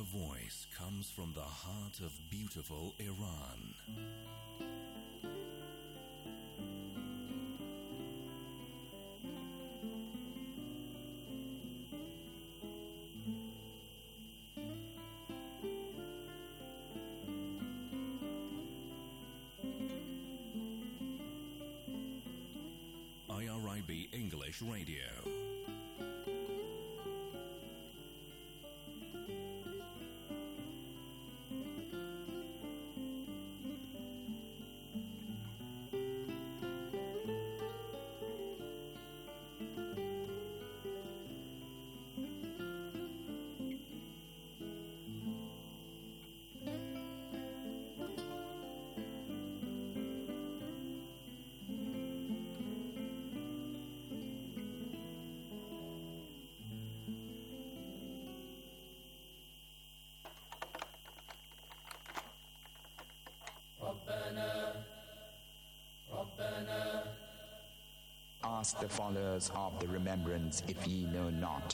voice comes from the heart of beautiful Iran. IRIB English Radio. Ask the followers of the remembrance if ye know not.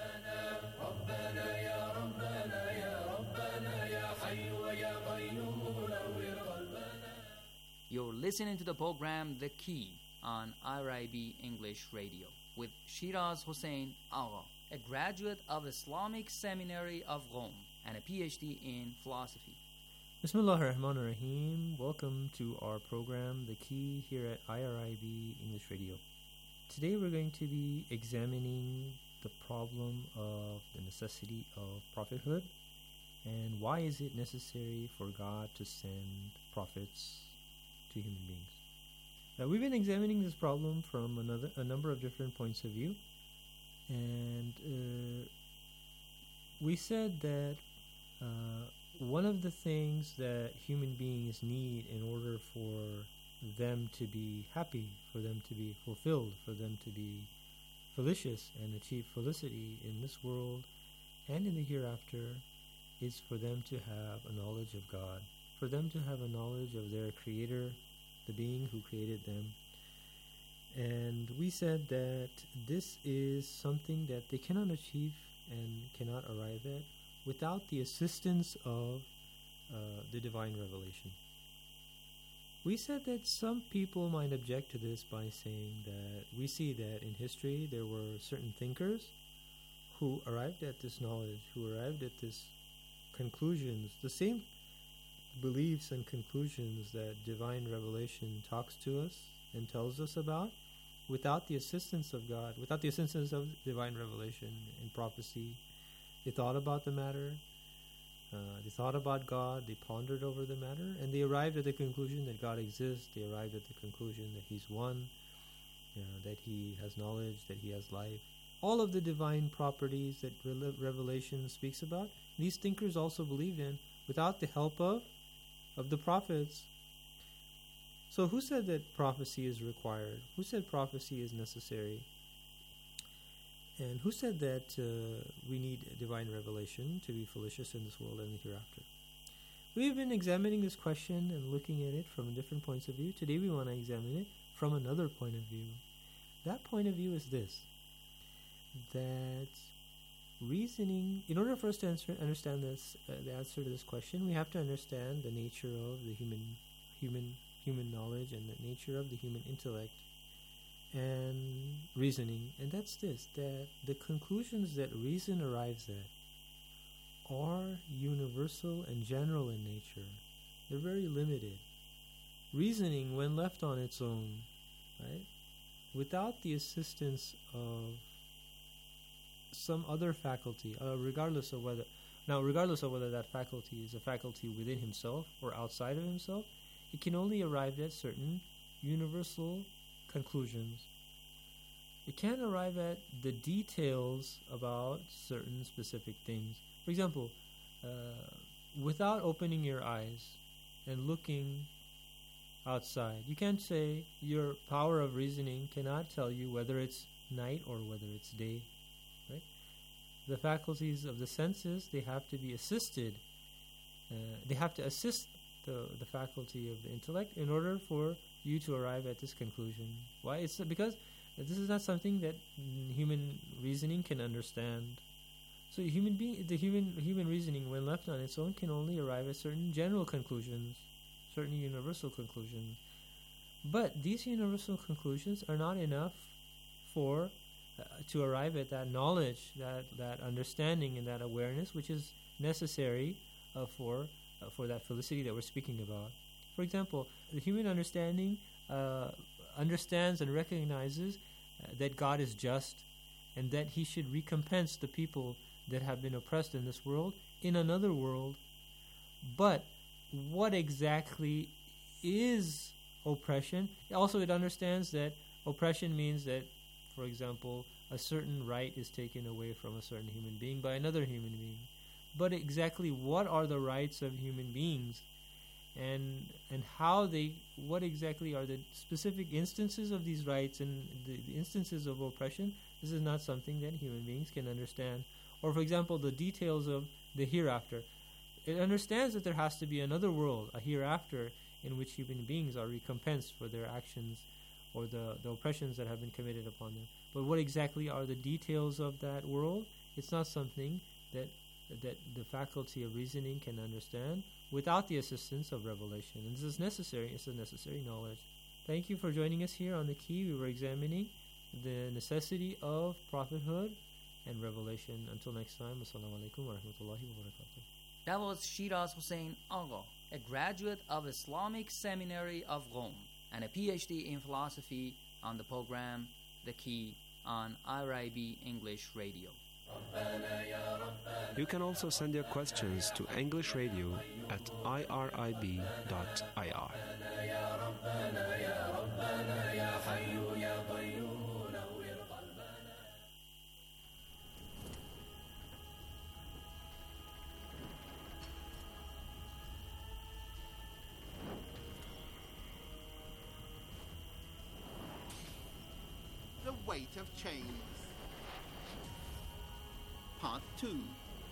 You're listening to the program The Key on IRIB English Radio with Shiraz Hossein Agha, a graduate of Islamic Seminary of Rome and a PhD in philosophy. Bismillah ar-Rahman ar-Rahim. Welcome to our program, The Key, here at IRIB English Radio. Today we're going to be examining the problem of the necessity of prophethood and why is it necessary for God to send prophets to human beings. We've been examining this problem from a number of different points of view, and we said that one of the things that human beings need in order for them to be happy, for them to be fulfilled, for them to be felicious and achieve felicity in this world and in the hereafter is for them to have a knowledge of God, for them to have a knowledge of their Creator, the being who created them. And we said that this is something that they cannot achieve and cannot arrive at without the assistance of the divine revelation. We said that some people might object to this by saying that we see that in history there were certain thinkers who arrived at this knowledge, who arrived at this conclusions, the same beliefs and conclusions that divine revelation talks to us and tells us about, without the assistance of God, without the assistance of divine revelation and prophecy. They thought about the matter, they thought about God, they pondered over the matter, and they arrived at the conclusion that God exists. They arrived at the conclusion that He's one, that He has knowledge, that He has life. All of the divine properties that Revelation speaks about, these thinkers also believed in without the help of the prophets. So who said that prophecy is required? Who said prophecy is necessary? And who said that we need divine revelation to be felicious in this world and the hereafter? We've been examining this question and looking at it from different points of view. Today we want to examine it from another point of view. That point of view is this, that reasoning, in order for us to understand this, the answer to this question, we have to understand the nature of the human knowledge and the nature of the human intellect and reasoning, and that's this, that the conclusions that reason arrives at are universal and general in nature. They're very limited. Reasoning, when left on its own, right, without the assistance of some other faculty, regardless of whether that faculty is a faculty within himself or outside of himself, it can only arrive at certain universal conclusions. It can't arrive at the details about certain specific things. For example, without opening your eyes and looking outside, you can't say your power of reasoning cannot tell you whether it's night or whether it's day. Right? The faculties of the senses, they have to be assisted. They have to assist the faculty of the intellect in order for you to arrive at this conclusion. Why? It's because this is not something that human reasoning can understand. So human reasoning, when left on its own, can only arrive at certain general conclusions, certain universal conclusions. But these universal conclusions are not enough for to arrive at that knowledge, that understanding, and that awareness, which is necessary for that felicity that we're speaking about. For example, the human understanding understands and recognizes that God is just, and that He should recompense the people that have been oppressed in this world in another world. But what exactly is oppression? Also, it understands that oppression means that, for example, a certain right is taken away from a certain human being by another human being. But exactly what are the rights of human beings, and what exactly are the specific instances of these rights and the instances of oppression? This is not something that human beings can understand. Or, for example, the details of the hereafter. It understands that there has to be another world, a hereafter, in which human beings are recompensed for their actions or the oppressions that have been committed upon them. But what exactly are the details of that world? It's not something that the faculty of reasoning can understand without the assistance of revelation. And this is necessary. It's a necessary knowledge. Thank you for joining us here on The Key. We were examining the necessity of prophethood and revelation. Until next time, assalamu alaikum wa rahmatullahi wa barakatuh. That was Shiraz Hussain Agha, a graduate of Islamic Seminary of Rome and a PhD in philosophy, on the program The Key on IRIB English Radio. You can also send your questions to English Radio at irib.ir. The Weight of Change. Part 2.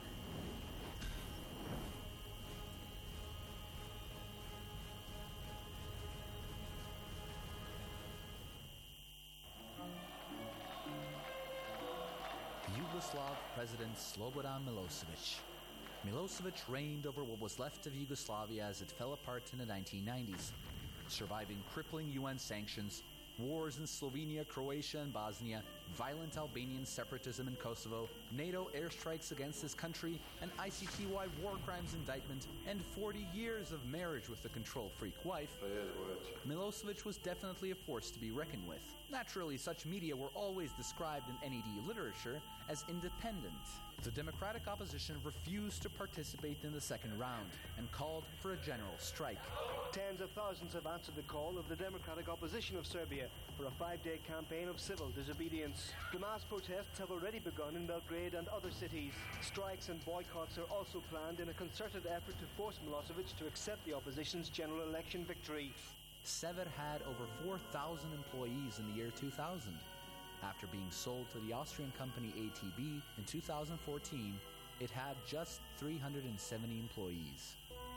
Yugoslav President Slobodan Milosevic. Milosevic reigned over what was left of Yugoslavia as it fell apart in the 1990s, surviving crippling UN sanctions, wars in Slovenia, Croatia, and Bosnia, violent Albanian separatism in Kosovo, NATO airstrikes against his country, an ICTY war crimes indictment, and 40 years of marriage with a control-freak wife. Milosevic was definitely a force to be reckoned with. Naturally, such media were always described in NED literature as independent. The democratic opposition refused to participate in the second round and called for a general strike. Tens of thousands have answered the call of the democratic opposition of Serbia for a 5-day campaign of civil disobedience. The mass protests have already begun in Belgrade and other cities. Strikes and boycotts are also planned in a concerted effort to force Milosevic to accept the opposition's general election victory. Sever had over 4,000 employees in the year 2000. After being sold to the Austrian company ATB in 2014, it had just 370 employees.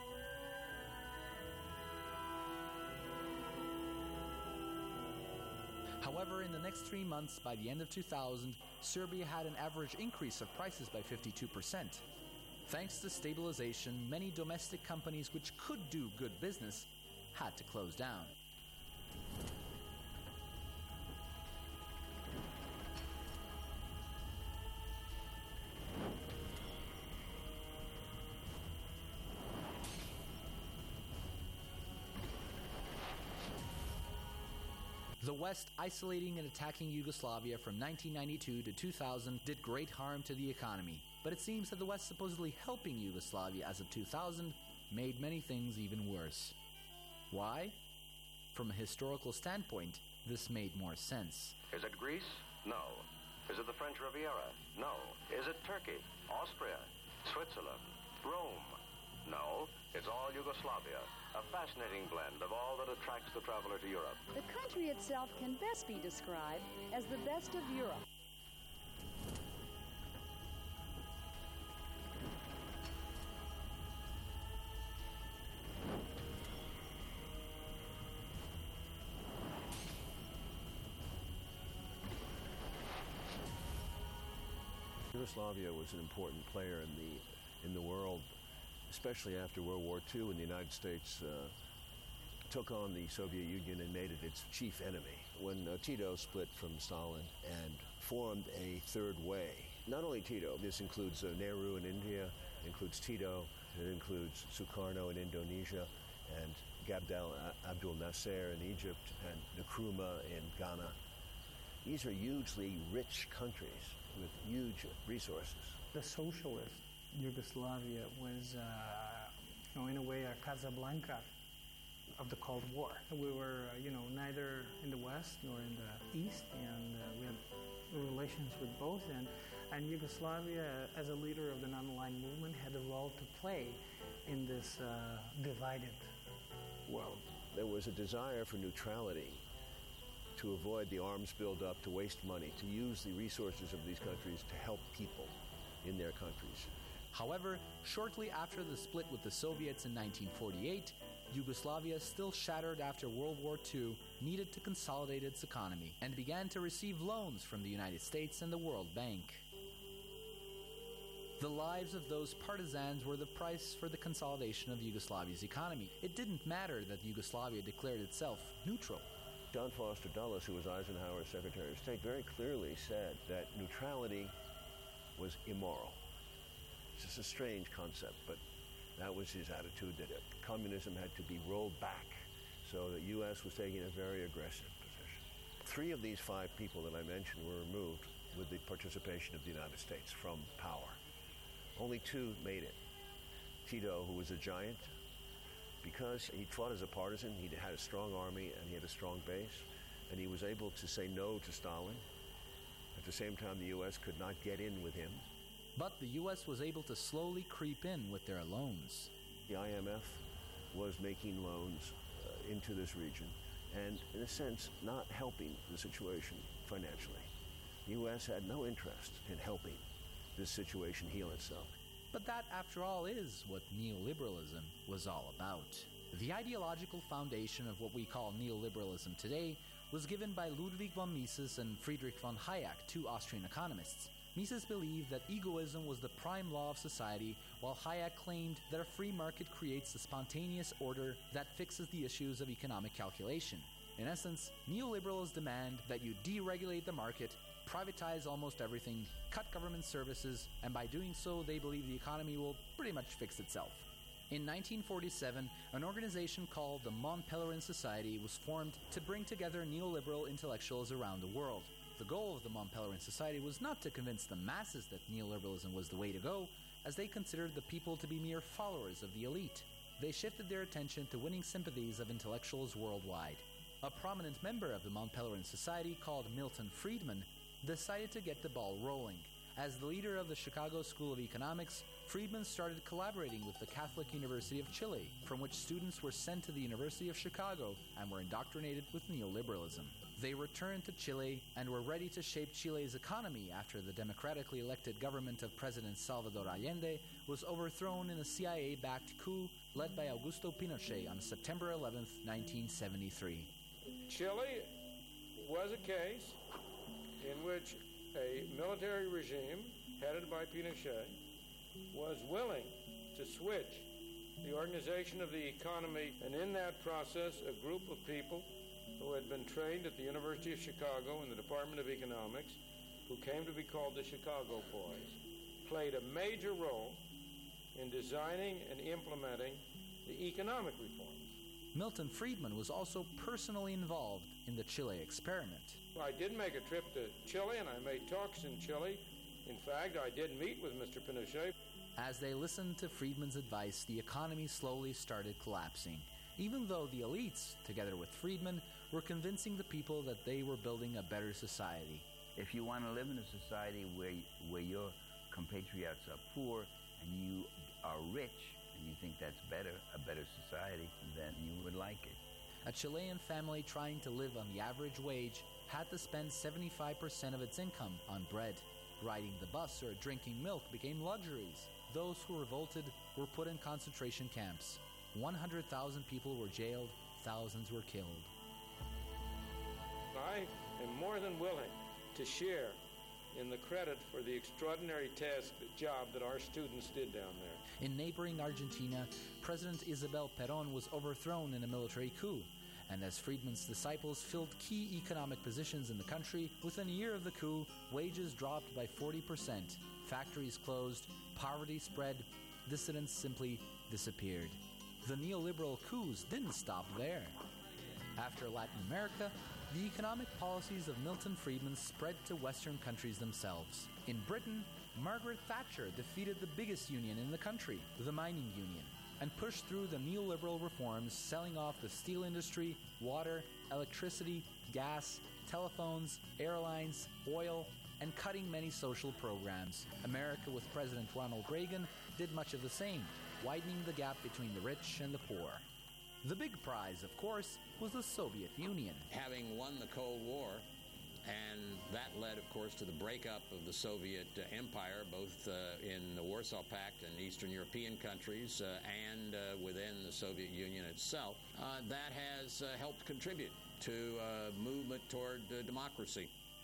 However, in the next 3 months, by the end of 2000, Serbia had an average increase of prices by 52%. Thanks to stabilization, many domestic companies which could do good business had to close down. The West, isolating and attacking Yugoslavia from 1992 to 2000, did great harm to the economy. But it seems that the West supposedly helping Yugoslavia as of 2000 made many things even worse. Why? From a historical standpoint, this made more sense. Is it Greece? No. Is it the French Riviera? No. Is it Turkey? Austria? Switzerland? Rome? No. It's all Yugoslavia. A fascinating blend of all that attracts the traveler to Europe. The country itself can best be described as the best of Europe. Yugoslavia was an important player in the world, especially after World War II, when the United States took on the Soviet Union and made it its chief enemy. When Tito split from Stalin and formed a third way, not only Tito, this includes Nehru in India, it includes Tito, it includes Sukarno in Indonesia, and Gabdel Abdel Nasser in Egypt, and Nkrumah in Ghana. These are hugely rich countries with huge resources. The socialist Yugoslavia was, in a way, a Casablanca of the Cold War. We were, neither in the West nor in the East, and we had relations with both. And Yugoslavia, as a leader of the non-aligned movement, had a role to play in this divided world. There was a desire for neutrality, to avoid the arms buildup, to waste money, to use the resources of these countries to help people in their countries. However, shortly after the split with the Soviets in 1948, Yugoslavia, still shattered after World War II, needed to consolidate its economy and began to receive loans from the United States and the World Bank. The lives of those partisans were the price for the consolidation of Yugoslavia's economy. It didn't matter that Yugoslavia declared itself neutral. John Foster Dulles, who was Eisenhower's Secretary of State, very clearly said that neutrality was immoral. It's just a strange concept, but that was his attitude, that communism had to be rolled back. So the U.S. was taking a very aggressive position. 3 of these 5 people that I mentioned were removed with the participation of the United States from power. Only 2 made it. Tito, who was a giant, because he fought as a partisan, he had a strong army and he had a strong base, and he was able to say no to Stalin. At the same time, the U.S. could not get in with him. But the U.S. was able to slowly creep in with their loans. The IMF was making loans into this region and, in a sense, not helping the situation financially. The U.S. had no interest in helping this situation heal itself. But that, after all, is what neoliberalism was all about. The ideological foundation of what we call neoliberalism today was given by Ludwig von Mises and Friedrich von Hayek, 2 Austrian economists. Mises believed that egoism was the prime law of society, while Hayek claimed that a free market creates a spontaneous order that fixes the issues of economic calculation. In essence, neoliberals demand that you deregulate the market, privatize almost everything, cut government services, and by doing so, they believe the economy will pretty much fix itself. In 1947, an organization called the Mont Pelerin Society was formed to bring together neoliberal intellectuals around the world. The goal of the Mont Pelerin Society was not to convince the masses that neoliberalism was the way to go, as they considered the people to be mere followers of the elite. They shifted their attention to winning sympathies of intellectuals worldwide. A prominent member of the Mont Pelerin Society, called Milton Friedman, decided to get the ball rolling. As the leader of the Chicago School of Economics, Friedman started collaborating with the Catholic University of Chile, from which students were sent to the University of Chicago and were indoctrinated with neoliberalism. They returned to Chile and were ready to shape Chile's economy after the democratically elected government of President Salvador Allende was overthrown in a CIA-backed coup led by Augusto Pinochet on September 11, 1973. Chile was a case in which a military regime headed by Pinochet was willing to switch the organization of the economy, and in that process a group of people who had been trained at the University of Chicago in the Department of Economics, who came to be called the Chicago Boys, played a major role in designing and implementing the economic reforms. Milton Friedman was also personally involved in the Chile experiment. I did make a trip to Chile, and I made talks in Chile. In fact, I did meet with Mr. Pinochet. As they listened to Friedman's advice, the economy slowly started collapsing, even though the elites, together with Friedman, were convincing the people that they were building a better society. If you want to live in a society where your compatriots are poor and you are rich, and you think that's better, a better society, then you would like it. A Chilean family trying to live on the average wage had to spend 75% of its income on bread. Riding the bus or drinking milk became luxuries. Those who revolted were put in concentration camps. 100,000 people were jailed, thousands were killed. I am more than willing to share in the credit for the extraordinary job that our students did down there. In neighboring Argentina, President Isabel Perón was overthrown in a military coup. And as Friedman's disciples filled key economic positions in the country, within a year of the coup, wages dropped by 40%, factories closed, poverty spread, dissidents simply disappeared. The neoliberal coups didn't stop there. After Latin America, the economic policies of Milton Friedman spread to Western countries themselves. In Britain, Margaret Thatcher defeated the biggest union in the country, the mining union, and pushed through the neoliberal reforms, selling off the steel industry, water, electricity, gas, telephones, airlines, oil, and cutting many social programs. America, with President Ronald Reagan, did much of the same, widening the gap between the rich and the poor. The big prize, of course, was the Soviet Union. Having won the Cold War, and that led, of course, to the breakup of the Soviet Empire, both in the Warsaw Pact and Eastern European countries and within the Soviet Union itself, that has helped contribute to a movement toward democracy.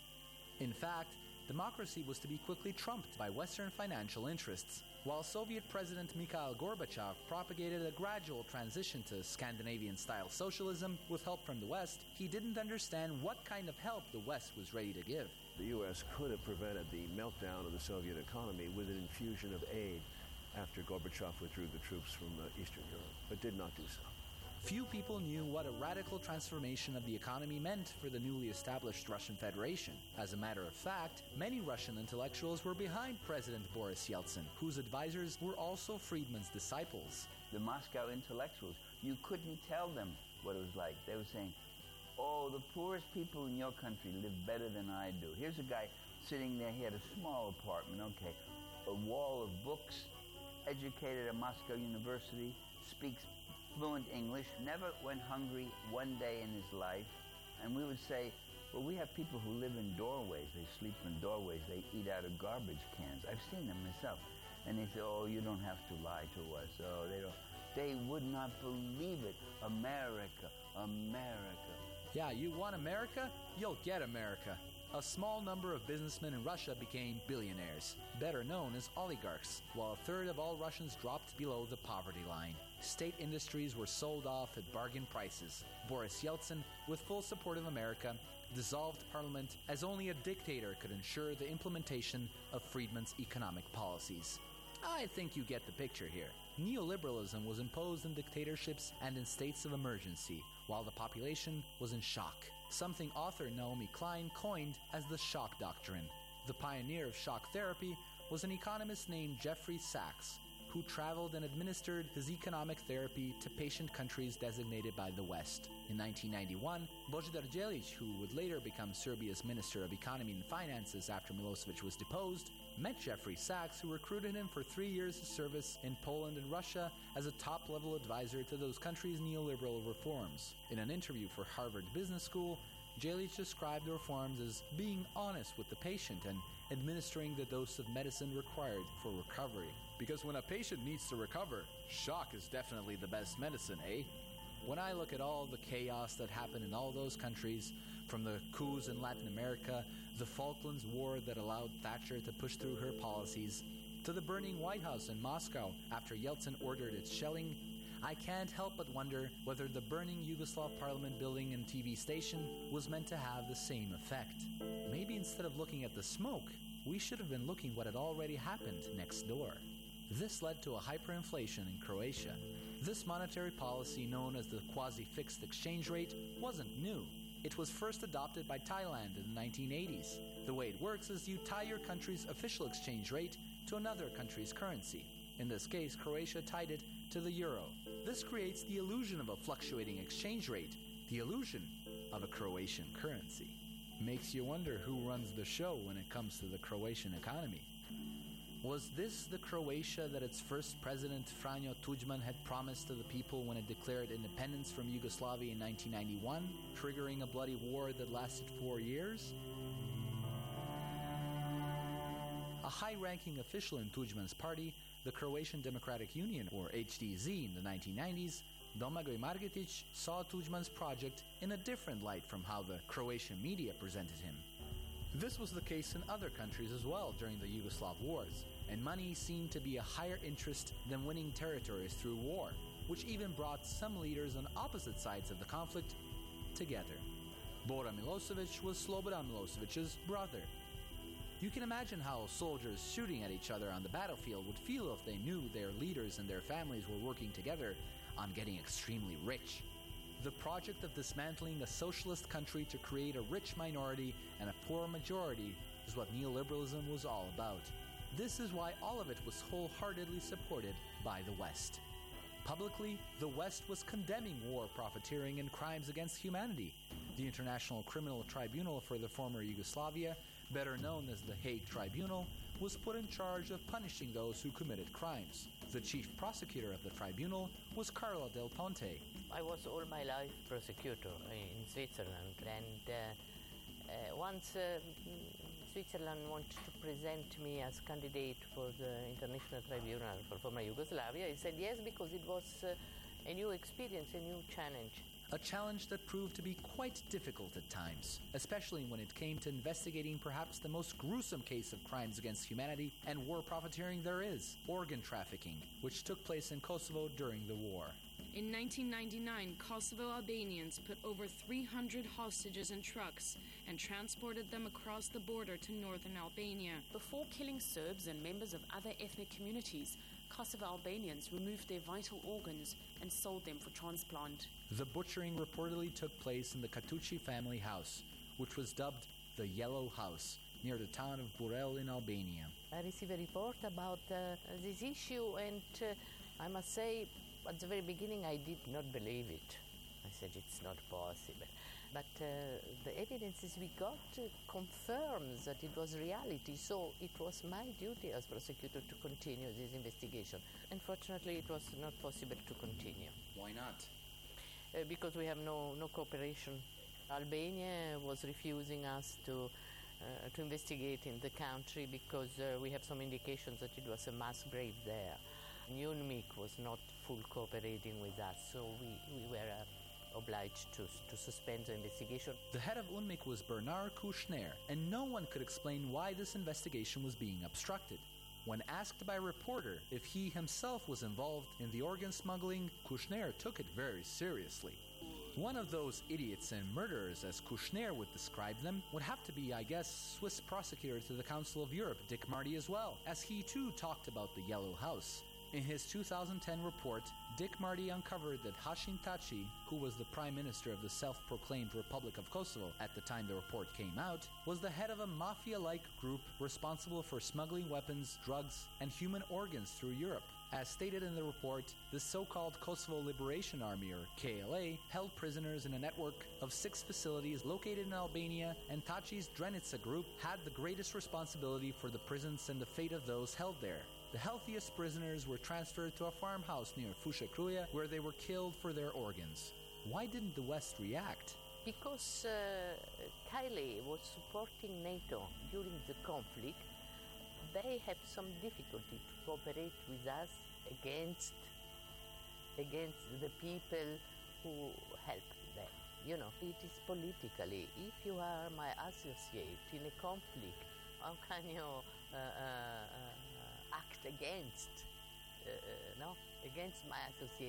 In fact, democracy was to be quickly trumped by Western financial interests. While Soviet President Mikhail Gorbachev propagated a gradual transition to Scandinavian-style socialism with help from the West, he didn't understand what kind of help the West was ready to give. The U.S. could have prevented the meltdown of the Soviet economy with an infusion of aid after Gorbachev withdrew the troops from Eastern Europe, but did not do so. Few people knew what a radical transformation of the economy meant for the newly established Russian Federation. As a matter of fact, many Russian intellectuals were behind President Boris Yeltsin, whose advisors were also Friedman's disciples. The Moscow intellectuals, you couldn't tell them what it was like. They were saying, oh, the poorest people in your country live better than I do. Here's a guy sitting there, he had a small apartment, okay, a wall of books, educated at Moscow University, speaks fluent English, never went hungry one day in his life. And we would say, well, we have people who live in doorways. They sleep in doorways. They eat out of garbage cans. I've seen them myself. And they say, oh, you don't have to lie to us. Oh, they don't. They would not believe it. America, America. Yeah, you want America? You'll get America. A small number of businessmen in Russia became billionaires, better known as oligarchs, while a third of all Russians dropped below the poverty line. State industries were sold off at bargain prices. Boris Yeltsin, with full support of America, dissolved parliament as only a dictator could ensure the implementation of Friedman's economic policies. I think you get the picture here. Neoliberalism was imposed in dictatorships and in states of emergency, while the population was in shock, something author Naomi Klein coined as the shock doctrine. The pioneer of shock therapy was an economist named Jeffrey Sachs, who traveled and administered his economic therapy to patient countries designated by the West. In 1991, Božidar Đelić, who would later become Serbia's Minister of Economy and Finances after Milosevic was deposed, met Jeffrey Sachs, who recruited him for 3 years of service in Poland and Russia as a top-level advisor to those countries' neoliberal reforms. In an interview for Harvard Business School, Đelić described the reforms as being honest with the patient and administering the dose of medicine required for recovery. Because when a patient needs to recover, shock is definitely the best medicine, eh? When I look at all the chaos that happened in all those countries, from the coups in Latin America, the Falklands War that allowed Thatcher to push through her policies, to the burning White House in Moscow after Yeltsin ordered its shelling, I can't help but wonder whether the burning Yugoslav parliament building and TV station was meant to have the same effect. Maybe instead of looking at the smoke, we should have been looking what had already happened next door. This led to a hyperinflation in Croatia. This monetary policy, known as the quasi-fixed exchange rate, wasn't new. It was first adopted by Thailand in the 1980s. The way it works is you tie your country's official exchange rate to another country's currency. In this case, Croatia tied it to the euro. This creates the illusion of a fluctuating exchange rate, the illusion of a Croatian currency. Makes you wonder who runs the show when it comes to the Croatian economy. Was this the Croatia that its first president, Franjo Tuđman, had promised to the people when it declared independence from Yugoslavia in 1991, triggering a bloody war that lasted 4 years? A high-ranking official in Tuđman's party, the Croatian Democratic Union, or HDZ, in the 1990s, Domagoj Margetić saw Tuđman's project in a different light from how the Croatian media presented him. This was the case in other countries as well during the Yugoslav wars, and money seemed to be a higher interest than winning territories through war, which even brought some leaders on opposite sides of the conflict together. Bora Milosevic was Slobodan Milosevic's brother. You can imagine how soldiers shooting at each other on the battlefield would feel if they knew their leaders and their families were working together on getting extremely rich. The project of dismantling a socialist country to create a rich minority and a poor majority is what neoliberalism was all about. This is why all of it was wholeheartedly supported by the West. Publicly, the West was condemning war profiteering and crimes against humanity. The International Criminal Tribunal for the former Yugoslavia, better known as the Hague Tribunal, was put in charge of punishing those who committed crimes. The chief prosecutor of the tribunal was Carlo Del Ponte. I was all my life prosecutor in Switzerland, and once Switzerland wanted to present me as candidate for the International Tribunal for former Yugoslavia, I said yes because it was a new experience, a new challenge. A challenge that proved to be quite difficult at times, especially when it came to investigating perhaps the most gruesome case of crimes against humanity and war profiteering there is, organ trafficking, which took place in Kosovo during the war. In 1999, Kosovo Albanians put over 300 hostages in trucks and transported them across the border to northern Albania. Before killing Serbs and members of other ethnic communities, Kosovo Albanians removed their vital organs and sold them for transplant. The butchering reportedly took place in the Katucci family house, which was dubbed the Yellow House, near the town of Burel in Albania. I received a report about this issue, and I must say, at the very beginning I did not believe it. I said it's not possible. But the evidences we got confirms that it was reality, so it was my duty as prosecutor to continue this investigation. Unfortunately, it was not possible to continue. Why not? Because we have no cooperation. Albania was refusing us to investigate in the country because we have some indications that it was a mass grave there. UNMIK was not full cooperating with us, so we were obliged to suspend the investigation. The head of UNMIK was Bernard Kouchner, and no one could explain why this investigation was being obstructed. When asked by a reporter if he himself was involved in the organ smuggling, Kouchner took it very seriously. One of those idiots and murderers, as Kouchner would describe them, would have to be, I guess, Swiss prosecutor to the Council of Europe, Dick Marty, as well, as he too talked about the Yellow House. In his 2010 report, Dick Marty uncovered that Hashim Thaçi, who was the prime minister of the self-proclaimed Republic of Kosovo at the time the report came out, was the head of a mafia-like group responsible for smuggling weapons, drugs, and human organs through Europe. As stated in the report, the so-called Kosovo Liberation Army, or KLA, held prisoners in a network of 6 facilities located in Albania, and Thaçi's Drenica group had the greatest responsibility for the prisons and the fate of those held there. The healthiest prisoners were transferred to a farmhouse near Fusha Kruja, where they were killed for their organs. Why didn't the West react? Because KLA was supporting NATO during the conflict, they have some difficulty to cooperate with us against the people who help them. You know, it is politically. If you are my associate in a conflict, how can you act against my associate?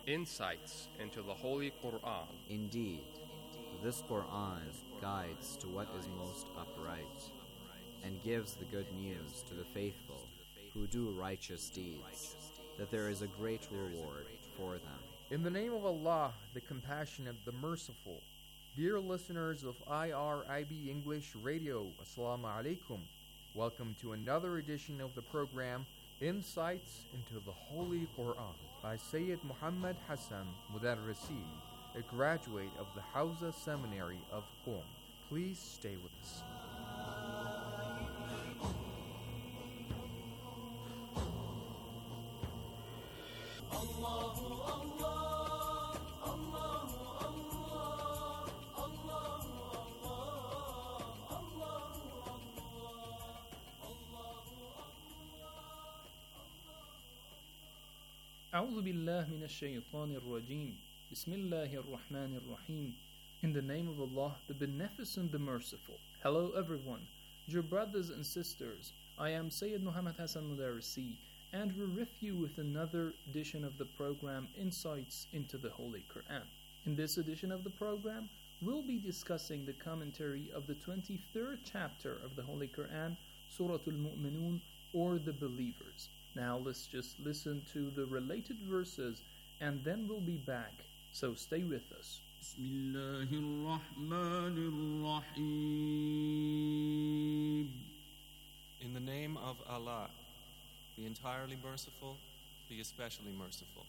insights into the Holy Quran. Indeed, this Quran guides to what is most upright and gives the good news to the faithful who do righteous deeds, that there is a great reward for them. In the name of Allah, the Compassionate, the Merciful. Dear listeners of IRIB English Radio, Assalamu alaikum. Welcome to another edition of the program, Insights into the Holy Quran, by Sayyid Muhammad Hassan Mudarrisi, a graduate of the Hawza Seminary of Qom. Please stay with us. أعوذ بالله من الشيطان الرجيم بسم الله الرحمن الرحيم. In the name of Allah, the Beneficent, the Merciful. Hello everyone, dear brothers and sisters. I am Sayyid Muhammad Hassan Mudarrisi, and we're with you with another edition of the program Insights into the Holy Quran. In this edition of the program, we'll be discussing the commentary of the 23rd chapter of the Holy Quran, Surah Al-Mu'minun, or the Believers. Now let's just listen to the related verses and then we'll be back. So stay with us. In the name of Allah, the entirely merciful, the especially merciful.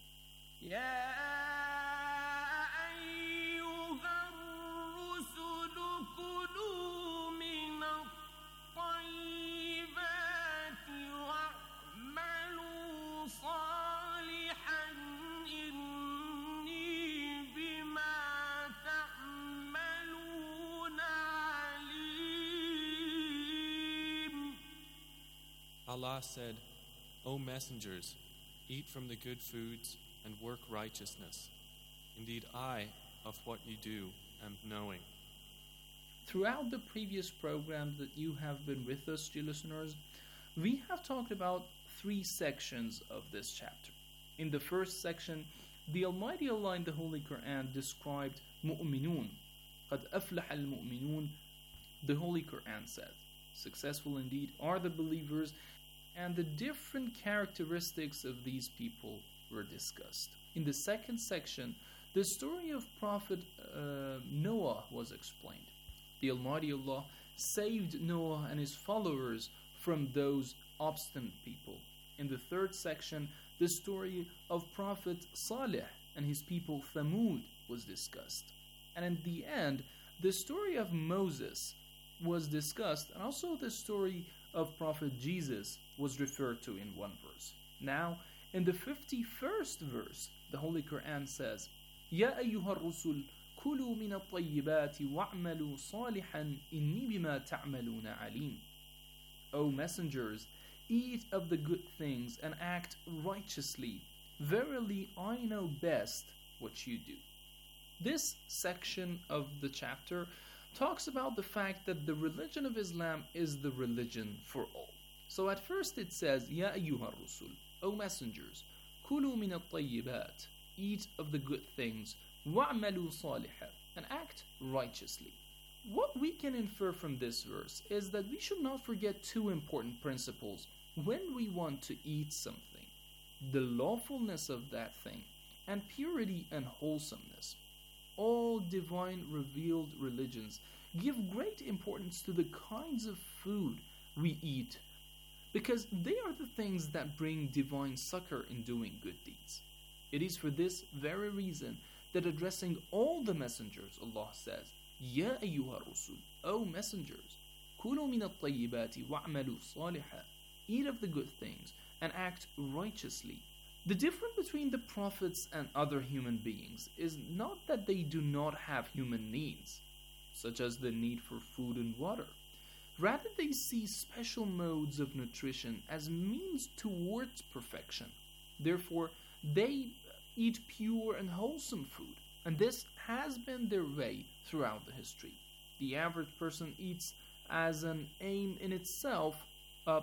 Allah said, O messengers, eat from the good foods and work righteousness. Indeed, I, of what you do, am knowing. Throughout the previous programs that you have been with us, dear listeners, we have talked about 3 sections of this chapter. In the first section, the Almighty Allah in the Holy Quran described mu'minun. قَدْ أَفْلَحَ الْمُؤْمِنُونَ. The Holy Quran said, successful indeed are the believers, and the different characteristics of these people were discussed. In the second section, the story of Prophet Noah was explained. The Almighty Allah saved Noah and his followers from those obstinate people. In the third section, the story of Prophet Salih and his people Thamud was discussed. And in the end, the story of Moses was discussed, and also the story of Prophet Jesus was referred to in one verse. Now, in the 51st verse, the Holy Quran says, يَا أَيُّهَا الرُّسُلُ كُلُوا مِنَ الطَّيِّبَاتِ وَاعْمَلُوا صَالِحًا إِنِّي بِمَا تَعْمَلُونَ عَلِيمٌ. O messengers, eat of the good things and act righteously. Verily, I know best what you do. This section of the chapter talks about the fact that the religion of Islam is the religion for all. So at first it says, Ya ayyuha rusul, O messengers, kulu min at-tayyibat, eat of the good things, wa'malu saliha, and act righteously. What we can infer from this verse is that we should not forget 2 important principles when we want to eat something: the lawfulness of that thing, and purity and wholesomeness. All divine revealed religions give great importance to the kinds of food we eat, because they are the things that bring divine succor in doing good deeds. It is for this very reason that addressing all the messengers, Allah says, Ya ayyuha rusul, O messengers, kulu min at-tayyibati wa'malu saliha, eat of the good things and act righteously. The difference between the prophets and other human beings is not that they do not have human needs, such as the need for food and water. Rather, they see special modes of nutrition as means towards perfection. Therefore, they eat pure and wholesome food, and this has been their way throughout the history. The average person eats as an aim in itself,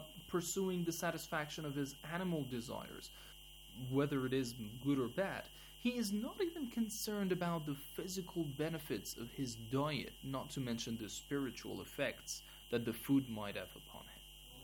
pursuing the satisfaction of his animal desires. Whether it is good or bad, He is not even concerned about the physical benefits of his diet, not to mention the spiritual effects that the food might have upon him.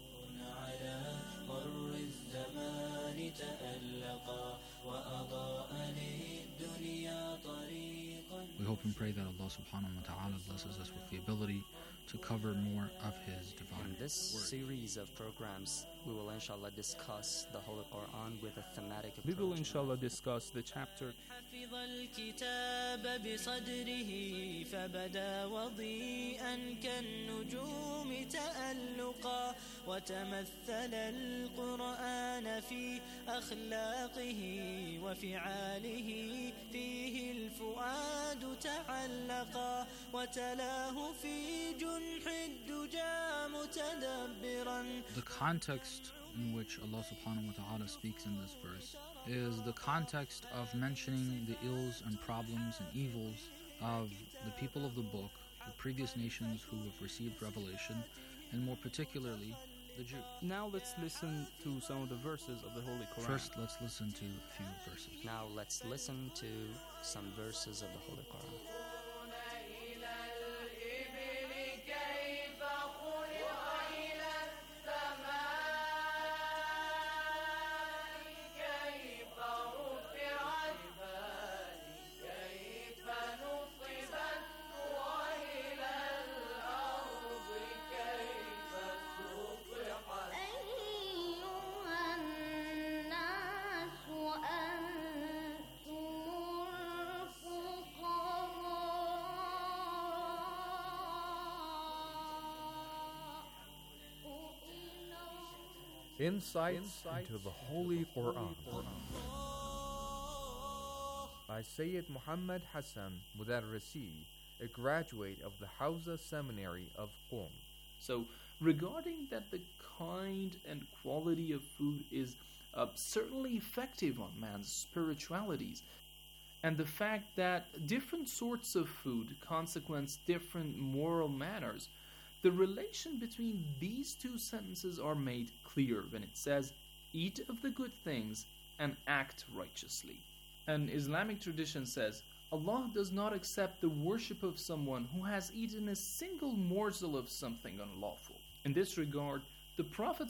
We hope and pray that Allah subhanahu wa ta'ala blesses us with the ability to cover more of His divine In this word. series of programs, we will inshallah discuss the Holy Quran with a thematic approach. We will inshallah discuss the chapter حفظ الكتاب بصدره فبدا وضيئا كالنجوم تألقا وتمثل القرآن في أخلاقه وفعاله فيه الفؤاد تعلقا وتلاه في جنح الدجى متدبرا. The context in which Allah subhanahu wa ta'ala speaks in this verse is the context of mentioning the ills and problems and evils of the people of the book, the previous nations who have received revelation, and more particularly the Jews. Now let's listen to some of the verses of the Holy Quran. First, let's listen to a few verses. Now let's listen to some verses of the Holy Quran. Insights into the Holy Quran by Sayyid Muhammad Hassan Mudarrisi, a graduate of the Hawza Seminary of Qom. So, regarding that the kind and quality of food is certainly effective on man's spiritualities, and the fact that different sorts of food consequence different moral manners, the relation between these two sentences are made clear when it says, "Eat of the good things and act righteously." An Islamic tradition says, Allah does not accept the worship of someone who has eaten a single morsel of something unlawful. In this regard, the Prophet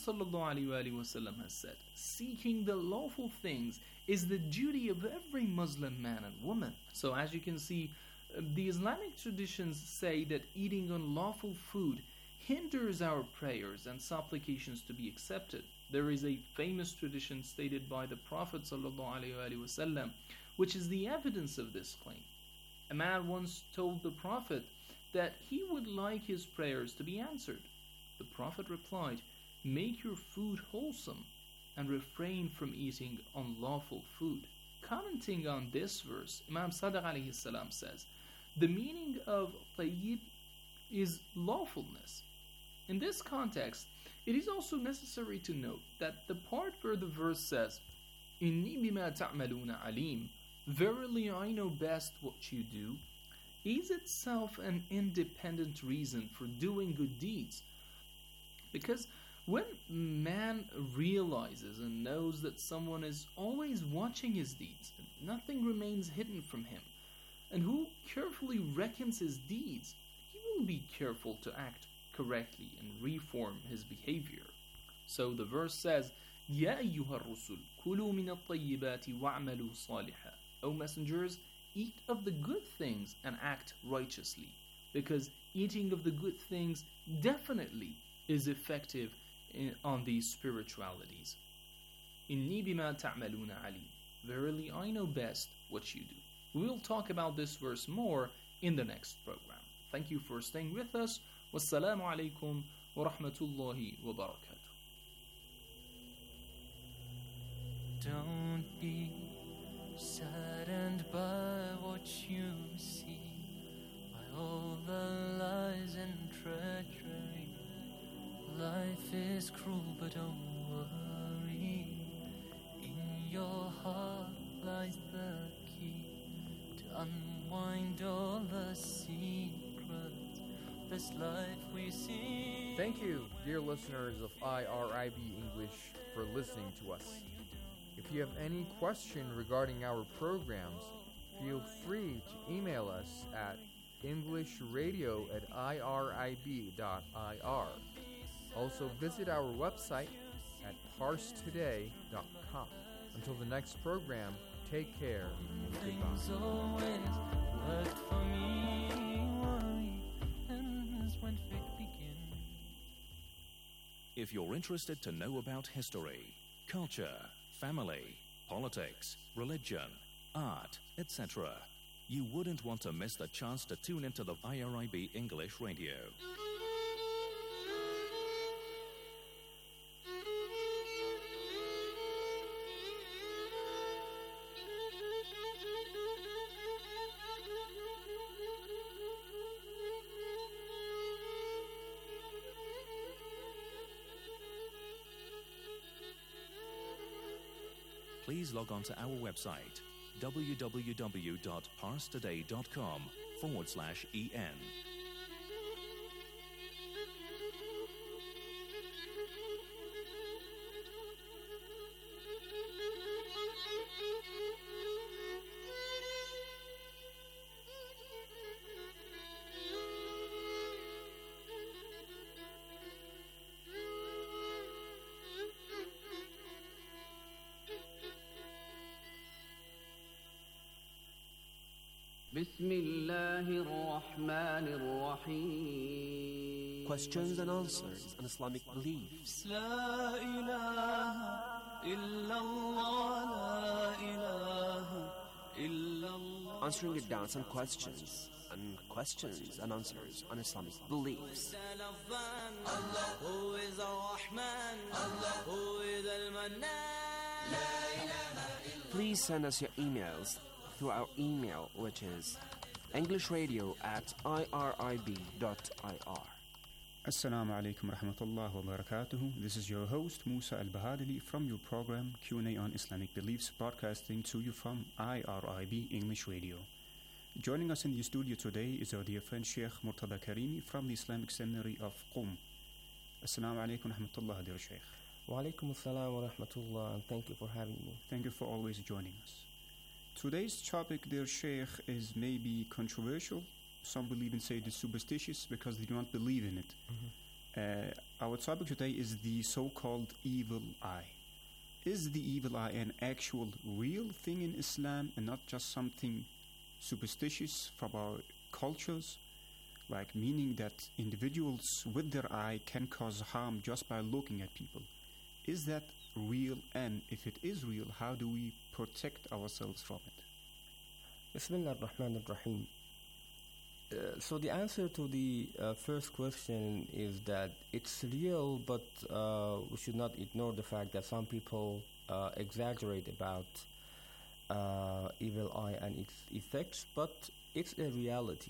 ﷺ has said, seeking the lawful things is the duty of every Muslim man and woman. So as you can see, the Islamic traditions say that eating unlawful food hinders our prayers and supplications to be accepted. There is a famous tradition stated by the Prophet ﷺ, which is the evidence of this claim. A man once told the Prophet that he would like his prayers to be answered. The Prophet replied, "Make your food wholesome and refrain from eating unlawful food." Commenting on this verse, Imam Sadiq alayhi salam says, the meaning of tayyib is lawfulness. In this context, it is also necessary to note that the part where the verse says, "Inni bima ta'maluna alim," verily I know best what you do, is itself an independent reason for doing good deeds. Because when man realizes and knows that someone is always watching his deeds, nothing remains hidden from him, and who carefully reckons his deeds, he will be careful to act correctly and reform his behavior. So the verse says, "Ya ayyuha rusul, kulu min at-tayyibati wa'malu salihah." O messengers, eat of the good things and act righteously, because eating of the good things definitely is effective on these spiritualities. Inni bima ta'maluna alim. Verily I know best what you do. We will talk about this verse more in the next program. Thank you for staying with us. Wassalamu alaikum wa rahmatullahi wa barakatuh. Don't be saddened by what you see, by all the lies and treachery. Life is cruel, but don't worry. In your heart lies the key to unwind all the secrets of this life we see. Thank you, dear listeners of IRIB English, for listening to us. If If you have any question regarding our programs, feel free to email us at englishradio@irib.ir. Also visit our website at parstoday.com. Until the next program, take care and Things goodbye. always worked for me. Worry ends when fate begins. If you're interested to know about history, culture, family, politics, religion, art, etc., you wouldn't want to miss the chance to tune into the IRIB English Radio. Please log on to our website www.parstoday.com/en. بسم الله الرحمن الرحيم. Questions and answers on Islamic beliefs. لا إله إلا الله لا إله إلا الله. Answering your doubts and questions and answers on Islamic beliefs. Allah who is Ar-Rahman, Allah who is Al-Mannan. لا إله إلا. Please send us your emails through our email, which is englishradio@irib.ir. Assalamu alaikum rahmatullahi wa barakatuhu. This is your host Musa Al-Bahadili from your program Q&A on Islamic Beliefs, broadcasting to you from IRIB English Radio. Joining us in the studio today is our dear friend Sheikh Murtada Karimi from the Islamic Seminary of Qum. Assalamu alaikum rahmatullah, dear Sheikh. Wa alaikum assalam wa rahmatullah, and thank you for having me. Thank you for always joining us. Today's topic, dear Sheikh, is maybe controversial. Some will even say it is superstitious because they do not believe in it. Our topic today is the so-called evil eye. Is the evil eye an actual real thing in Islam and not just something superstitious from our cultures? Like meaning that individuals with their eye can cause harm just by looking at people. Is that real? And if it is real, how do we protect ourselves from it? Bismillah ar-Rahman ar-Rahim. So the answer to the first question is that it's real, but we should not ignore the fact that some people exaggerate about evil eye and its effects, but it's a reality.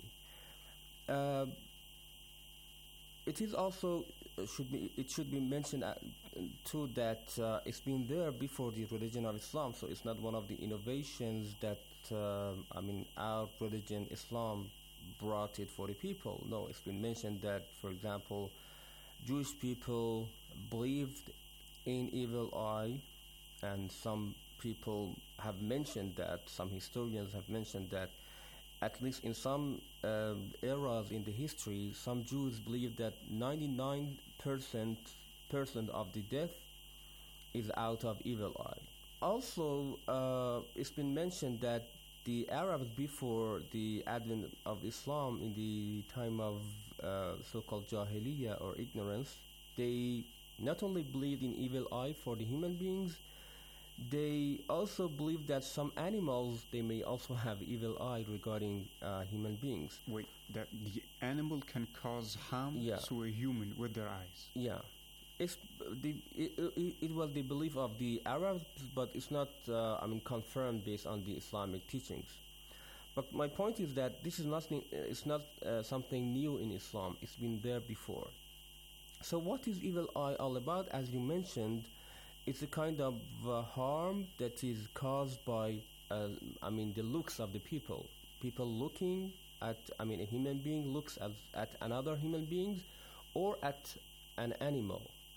It is also should be mentioned too that it's been there before the religion of Islam, so it's not one of the innovations that our religion Islam brought it for the people. No, it's been mentioned that, for example, Jewish people believed in evil eye, and some people have mentioned that, some historians have mentioned that at least in some eras in the history, some Jews believe that 99% of the death is out of evil eye. Also, it's been mentioned that the Arabs, before the advent of Islam, in the time of so-called Jahiliyyah or ignorance, they not only believed in evil eye for the human beings, they also believe that some animals, they may also have evil eye regarding human beings. Wait, that the animal can cause harm to a human with their eyes? Yeah. It was the belief of the Arabs, but it's not, confirmed based on the Islamic teachings. But my point is that this is it's not something new in Islam. It's been there before. So what is evil eye all about? As you mentioned, it's a kind of harm that is caused by, the looks of the people. People looking at, a human being looks at another human being or at an animal.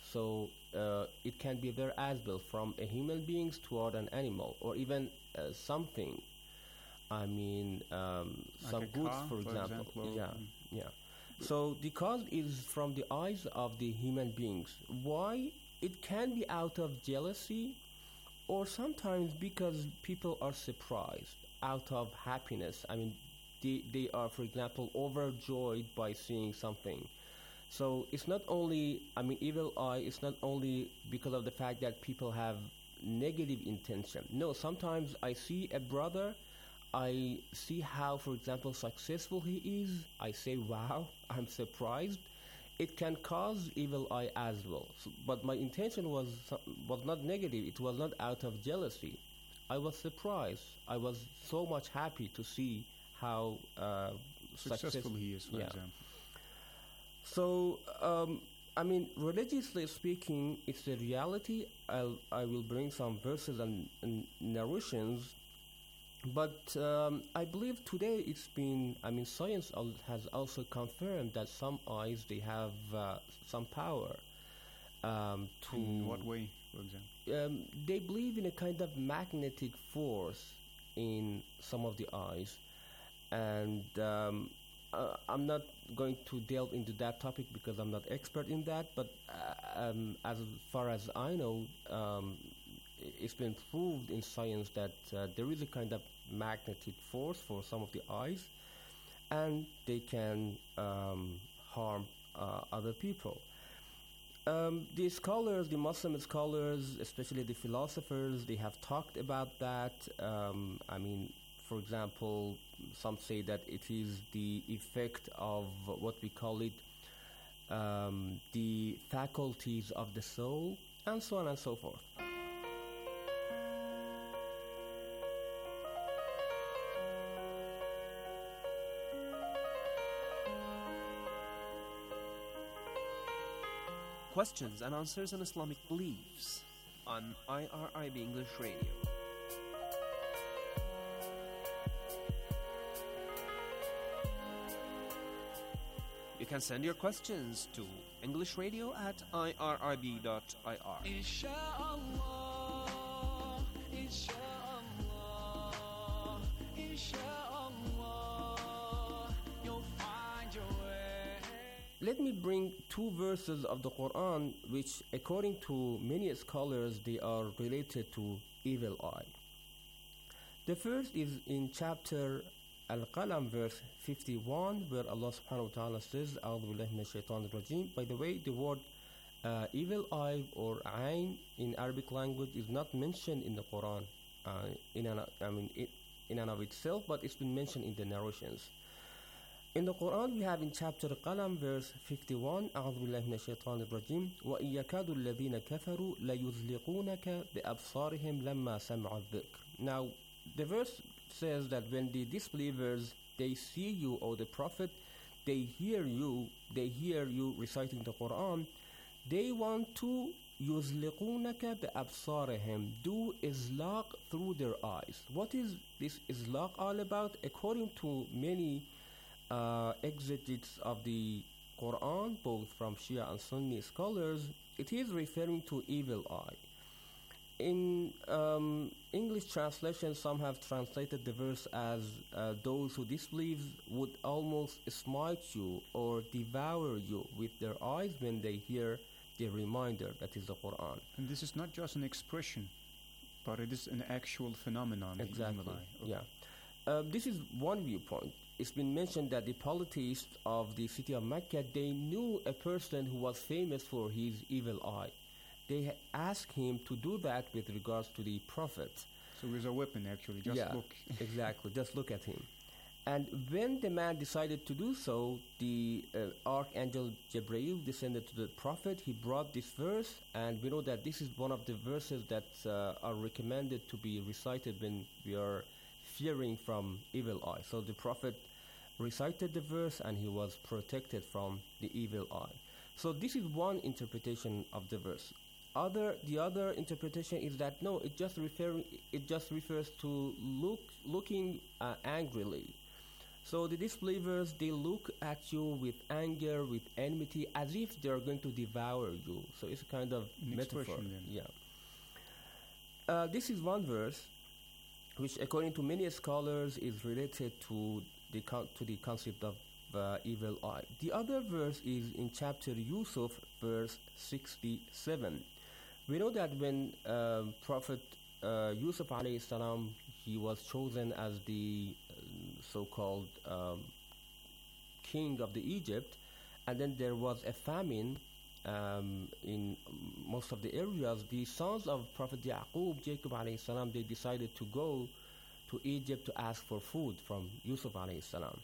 So it can be there as well, from a human beings toward an animal, or even something. I mean, some goods, car, for example. Yeah, mm. yeah. So the cause is from the eyes of the human beings. Why? It can be out of jealousy, or sometimes because people are surprised, out of happiness. I mean, they are, for example, overjoyed by seeing something. So it's not only, I mean, evil eye, it's not only because of the fact that people have negative intention. No, sometimes I see a brother, I see how, for example, successful he is. I say, wow, I'm surprised. It can cause evil eye as well. So, but my intention was not negative. It was not out of jealousy. I was surprised. I was so much happy to see how successful he is, for example. So, I mean, religiously speaking, it's a reality. I will bring some verses and narrations. But I believe today it's been, I mean, science has also confirmed that some eyes, they have some power to... In what way, for example? They believe in a kind of magnetic force in some of the eyes. And I'm not going to delve into that topic because I'm not expert in that, but as far as I know, it's been proved in science that there is a kind of magnetic force for some of the eyes, and they can harm other people. The scholars, the Muslim scholars, especially the philosophers, they have talked about that. I mean, for example, some say that it is the effect of what we call it, the faculties of the soul, and so on and so forth. Questions and answers on Islamic beliefs on IRIB English Radio. You can send your questions to englishradio@irib.ir. Inshallah, inshallah, inshallah, you'll find your way. Let me bring two verses of the Quran which, according to many scholars, they are related to evil eye. The first is in chapter Al-Qalam, verse 51, where Allah subhanahu wa ta'ala says, A'udhu billahi minash shaitanir rajim. By the way, the word evil eye or ayn in Arabic language is not mentioned in the Quran in and of itself, but it's been mentioned in the narrations. In the Quran, we have in chapter Qalam, verse 51, أعوذ بالله من الشيطان الرجيم وإن يكاد الذين كفروا ليزلقونك بأبصارهم لما سمعوا الذكر. Now, the verse says that when the disbelievers, they see you, O the Prophet, they hear you reciting the Quran, they want to يزلقونك بأبصارهم, do islaq through their eyes. What is this islaq all about? According to many exegetes of the Quran, both from Shia and Sunni scholars, it is referring to evil eye. In English translation, some have translated the verse as those who disbelieve would almost smite you or devour you with their eyes when they hear the reminder that is the Quran. And this is not just an expression, but it is an actual phenomenon. Exactly, yeah. This is one viewpoint. It's been mentioned that the polytheists of the city of Mecca, they knew a person who was famous for his evil eye. They asked him to do that with regards to the Prophet. So it's a weapon, actually. Just look. Exactly. Just look at him. And when the man decided to do so, the Archangel Jibreel descended to the Prophet. He brought this verse, and we know that this is one of the verses that are recommended to be recited when we are fearing from evil eye. So the Prophet recited the verse, and he was protected from the evil eye. So this is one interpretation of the verse. The other interpretation is that no, it just refers to looking angrily. So the disbelievers, they look at you with anger, with enmity, as if they are going to devour you. So it's a kind of metaphor. Yeah. This is one verse, which, according to many scholars, is related to the concept of evil eye. The other verse is in chapter Yusuf, verse 67. We know that when Prophet Yusuf alayhi salam, he was chosen as the so-called king of the Egypt, and then there was a famine in most of the areas. The sons of Prophet Yaqub, Jacob alayhi salam, they decided to go to Egypt to ask for food from Yusuf alayhi salam.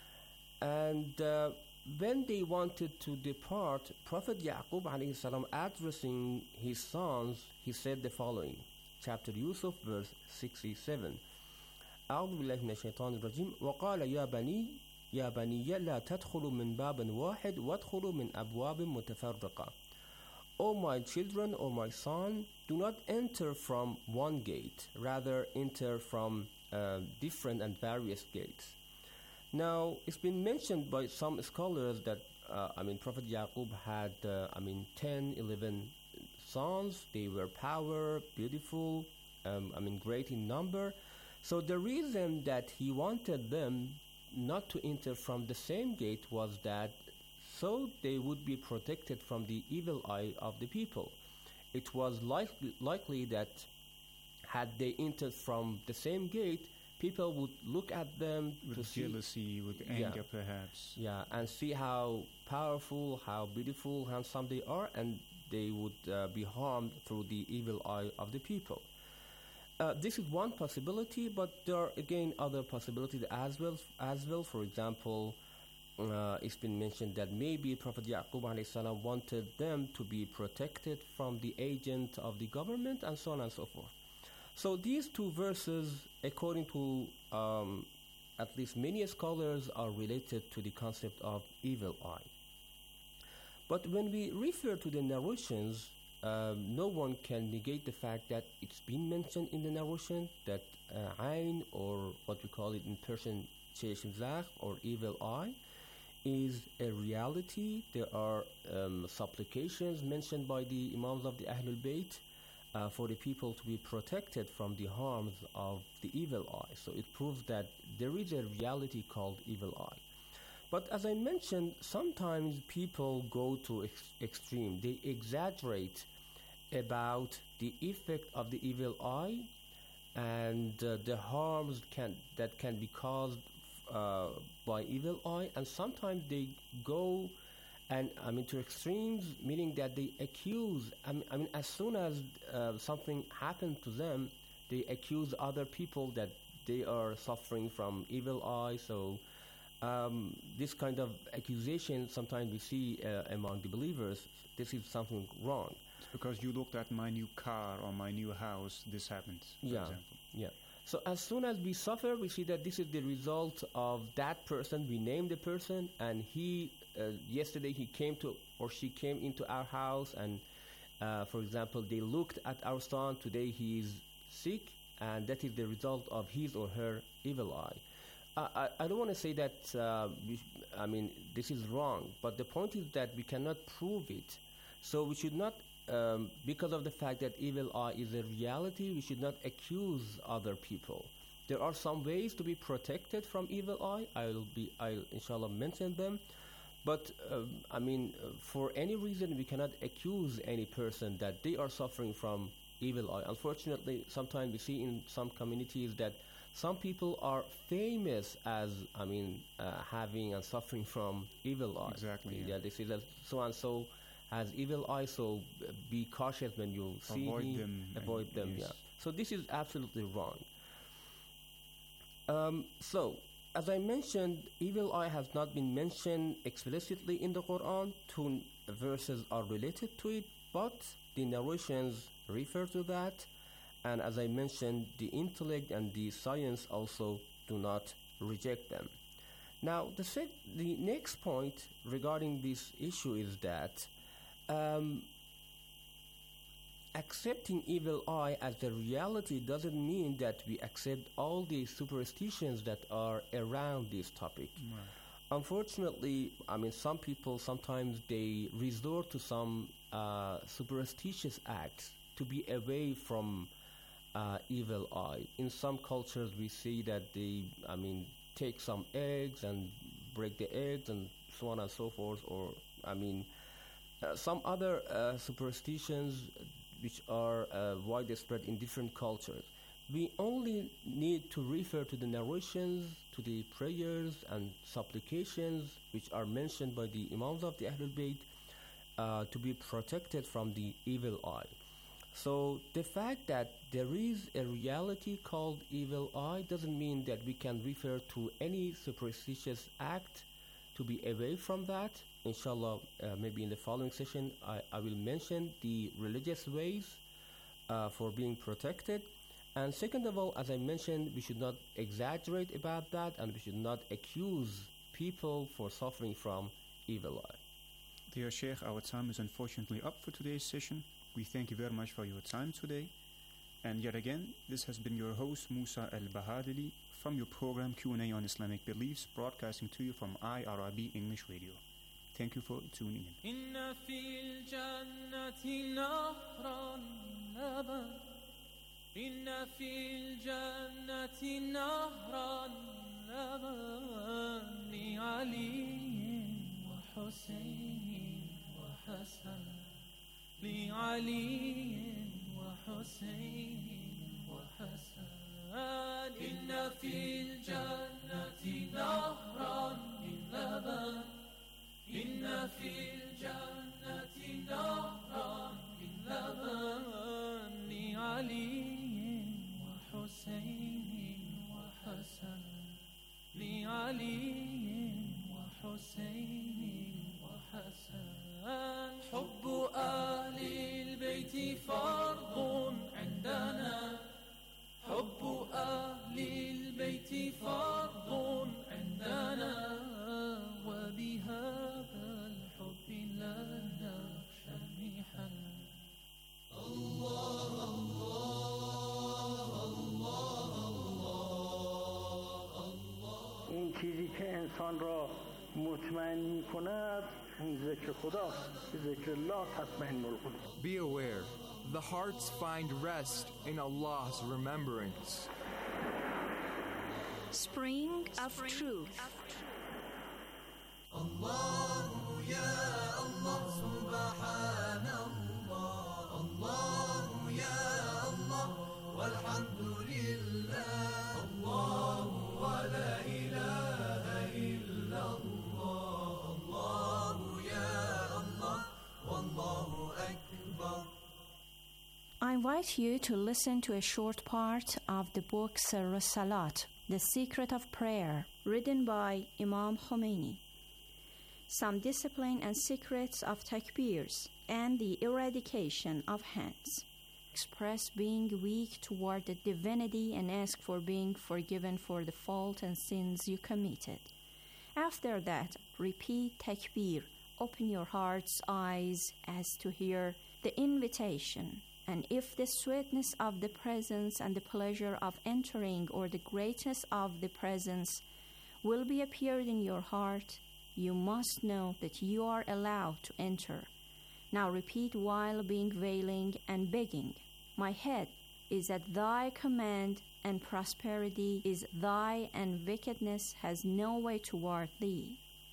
And when they wanted to depart, Prophet Yaqub alayhi salam, addressing his sons, he said the following, chapter Yusuf, verse 67. أعوذ بالله من الشيطان الرجيم وقال يا بني لا تدخلوا من باب واحد وادخلوا من أبواب متفرقة. O my children, O my son, do not enter from one gate, rather enter from different and various gates. Now, it's been mentioned by some scholars that Prophet Yaqub had 10, 11 sons. They were beautiful, great in number. So the reason that he wanted them not to enter from the same gate was that so they would be protected from the evil eye of the people. It was likely that had they entered from the same gate, people would look at them with jealousy, with anger perhaps. Yeah, and see how powerful, how beautiful, handsome they are, and they would be harmed through the evil eye of the people. This is one possibility, but there are again other possibilities as well. For example, it's been mentioned that maybe Prophet Yaqub alayhi salam wanted them to be protected from the agent of the government, and so on and so forth. So these two verses, according to at least many scholars, are related to the concept of evil eye. But when we refer to the narrations, no one can negate the fact that it's been mentioned in the narration that Ain, or what we call it in Persian, Cheshmzakh, or evil eye, is a reality. There are supplications mentioned by the Imams of the Ahlul Bayt for the people to be protected from the harms of the evil eye. So it proves that there is a reality called evil eye. But as I mentioned, sometimes people go to extreme. They exaggerate about the effect of the evil eye and the harms that can be caused by evil eye. And sometimes they go to extremes, meaning that they accuse. As soon as something happened to them, they accuse other people that they are suffering from evil eye. So this kind of accusation sometimes we see among the believers. This is something wrong. It's because you looked at my new car or my new house, this happens, for example. Yeah. So as soon as we suffer, we see that this is the result of that person. We name the person, and he yesterday he came to, or she came into our house, and for example, they looked at our son. Today he is sick, and that is the result of his or her evil eye. I don't want to say that this is wrong, but the point is that we cannot prove it. So we should not, because of the fact that evil eye is a reality, we should not accuse other people. There are some ways to be protected from evil eye. I'll inshallah mention them. But for any reason, we cannot accuse any person that they are suffering from evil eye. Unfortunately, sometimes we see in some communities that some people are famous as having and suffering from evil eye. Exactly. Yeah, they say that so and so has evil eye, so be cautious when you see avoid them. Yes. Yeah. So this is absolutely wrong. So as I mentioned, evil eye has not been mentioned explicitly in the Quran. Two verses are related to it, but the narrations refer to that. And as I mentioned, the intellect and the science also do not reject them. Now, the next point regarding this issue is that accepting evil eye as the reality doesn't mean that we accept all the superstitions that are around this topic. Right. Unfortunately, I mean, some people sometimes they resort to some superstitious acts to be away from evil eye. In some cultures, we see that they, I mean, take some eggs and break the eggs and so on and so forth, or, I mean, some other superstitions which are widespread in different cultures. We only need to refer to the narrations, to the prayers and supplications which are mentioned by the Imams of the Ahlul Bayt to be protected from the evil eye. So the fact that there is a reality called evil eye doesn't mean that we can refer to any superstitious act to be away from that. Inshallah, maybe in the following session I will mention the religious ways for being protected. And second of all, as I mentioned, we should not exaggerate about that, and we should not accuse people for suffering from evil eye. Dear Sheikh, our time is unfortunately up for today's session. We thank you very much for your time today. And yet again, this has been your host, Musa Al-Bahadili, from your program Q&A on Islamic Beliefs, broadcasting to you from IRIB English Radio. Thank you for tuning in. إن في الجنة نهرا لبن إن في الجنة نهرا لبن لعلي وحسين وحسن لعلي وحسين وحسن إن في الجنة نهرا من لبن إن في الجنة نهرا من لبن لعلي وحسين وحسن لعلي وحسين وحسن حب أهل البيت فرض عندنا حب أهل البيت فرض عندنا وبهذا الحب لا نخشى المحن الله الله الله الله این چیزی که انسان را مطمئن می کند این ذکر خداست ذکر الله تطمئن القلوب. Be aware, the hearts find rest in Allah's remembrance. Spring of Truth. الله يا الله سبحان الله الله يا الله والحمد لله الله ولا إله إلا الله الله يا الله والله أكبر. I invite you to listen to a short part of the book Sirr Salat, The Secret of Prayer, written by Imam Khomeini. Some discipline and secrets of takbirs and the eradication of hands. Express being weak toward the divinity and ask for being forgiven for the fault and sins you committed. After that, repeat takbir. Open your heart's eyes as to hear the invitation. And if the sweetness of the presence and the pleasure of entering or the greatness of the presence will be appeared in your heart, you must know that you are allowed to enter. Now repeat while being wailing and begging. My head is at thy command, and prosperity is thy, and wickedness has no way toward thee.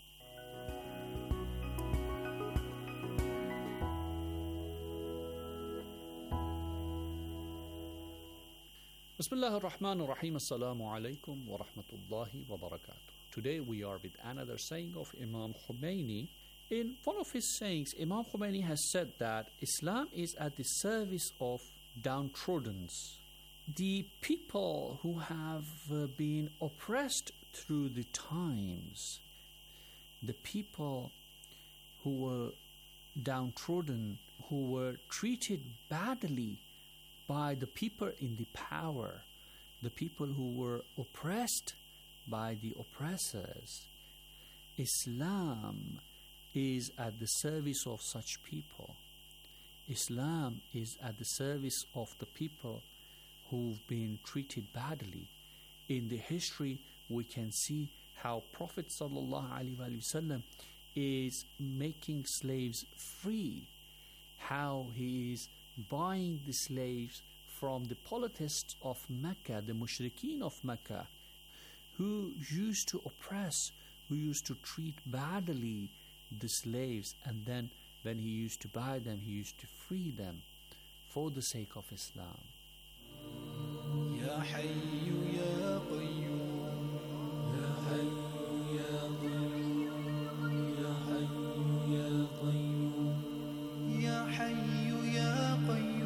Bismillah ar-Rahman ar-Rahim. Assalamu alaikum wa rahmatullahi wa barakatuh. Today we are with another saying of Imam Khomeini. In one of his sayings, Imam Khomeini has said that Islam is at the service of downtrodden, the people who have been oppressed through the times, the people who were downtrodden, who were treated badly by the people in the power, the people who were oppressed by the oppressors. Islam is at the service of such people. Islam is at the service of the people who've been treated badly. In the history, we can see how Prophet ﷺ is making slaves free, how he is buying the slaves from the polytheists of Mecca, the mushrikeen of Mecca, who used to oppress, who used to treat badly the slaves, and then when he used to buy them, he used to free them for the sake of Islam. Ya Hayyu Ya Qayyum, Ya Hayyu Ya Qayyum, Ya Hayyu Ya Qayyum, Ya Hayyu Ya Qayyum.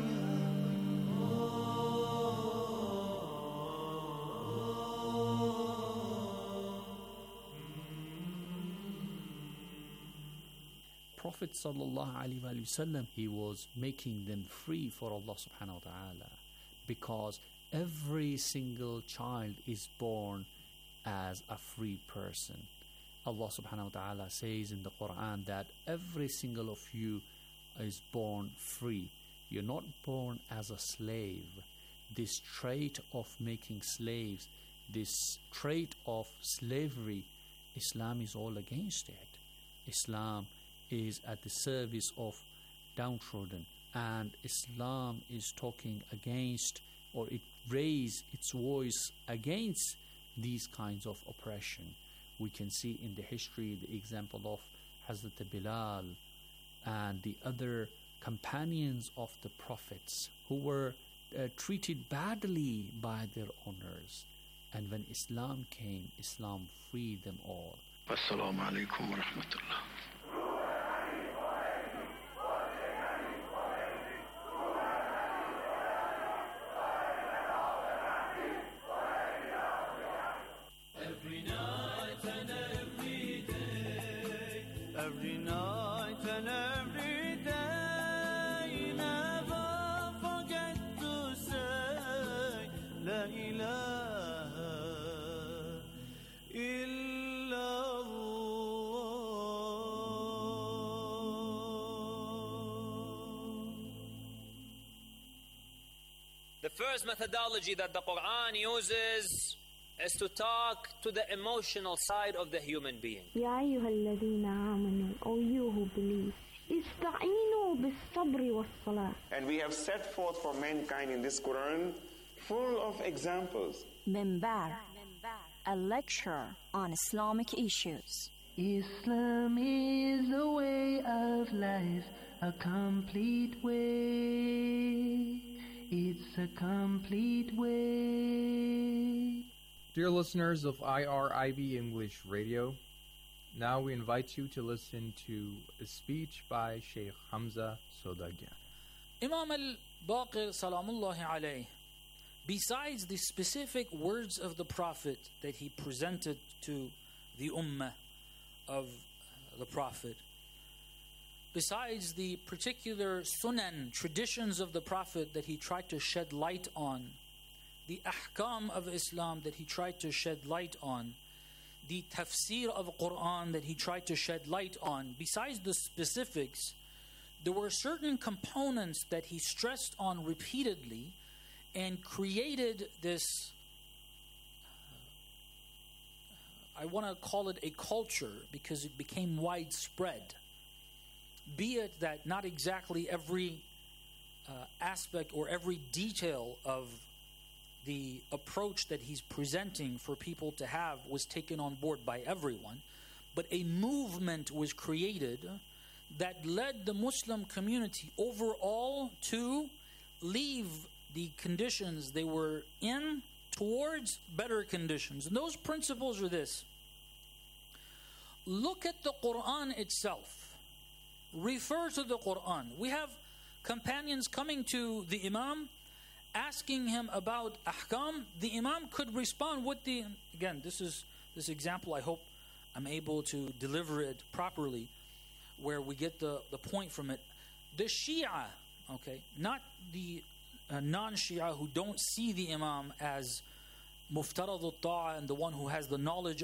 Prophet ﷺ, he was making them free for Allah subhanahu wa ta'ala, because every single child is born as a free person. Allah subhanahu wa ta'ala says in the Quran that every single of you is born free. You're not born as a slave. This trait of making slaves, this trait of slavery, Islam is all against it. Islam is at the service of downtrodden, and Islam is talking against, or it raised its voice against these kinds of oppression. We can see in the history the example of Hazrat Bilal and the other companions of the prophets who were treated badly by their owners, and when Islam came, Islam freed them all. Assalamu alaikum wa rahmatullah. Every night and every day, never forget to say La ilaha illallah. The first methodology that the Quran uses is to talk to the emotional side of the human being. يا أيها الذين آمنوا, O you who believe, استعينوا بالصبر والصلاة. And we have set forth for mankind in this Quran full of examples. Minbar, a lecture on Islamic issues. Islam is a way of life, a complete way. It's a complete way. Dear listeners of IRIB English Radio, now we invite you to listen to a speech by Sheikh Hamza Sodagyan. Imam al-Baqir Salamullahi alayh, besides the specific words of the Prophet that he presented to the Ummah of the Prophet, besides the particular sunan, traditions of the Prophet that he tried to shed light on, the ahkam of Islam that he tried to shed light on, the tafsir of Quran that he tried to shed light on, besides the specifics, there were certain components that he stressed on repeatedly and created this, I want to call it a culture because it became widespread. Be it that not exactly every aspect or every detail of the approach that he's presenting for people to have was taken on board by everyone, but a movement was created that led the Muslim community overall to leave the conditions they were in towards better conditions. And those principles are this. Look at the Quran itself. Refer to the Quran. We have companions coming to the Imam, asking him about ahkam. The Imam could respond with the, again, this example, I hope I'm able to deliver it properly, where we get the point from it. The Shia, okay, not the non-Shia who don't see the Imam as muftarad al-ta'a and the one who has the knowledge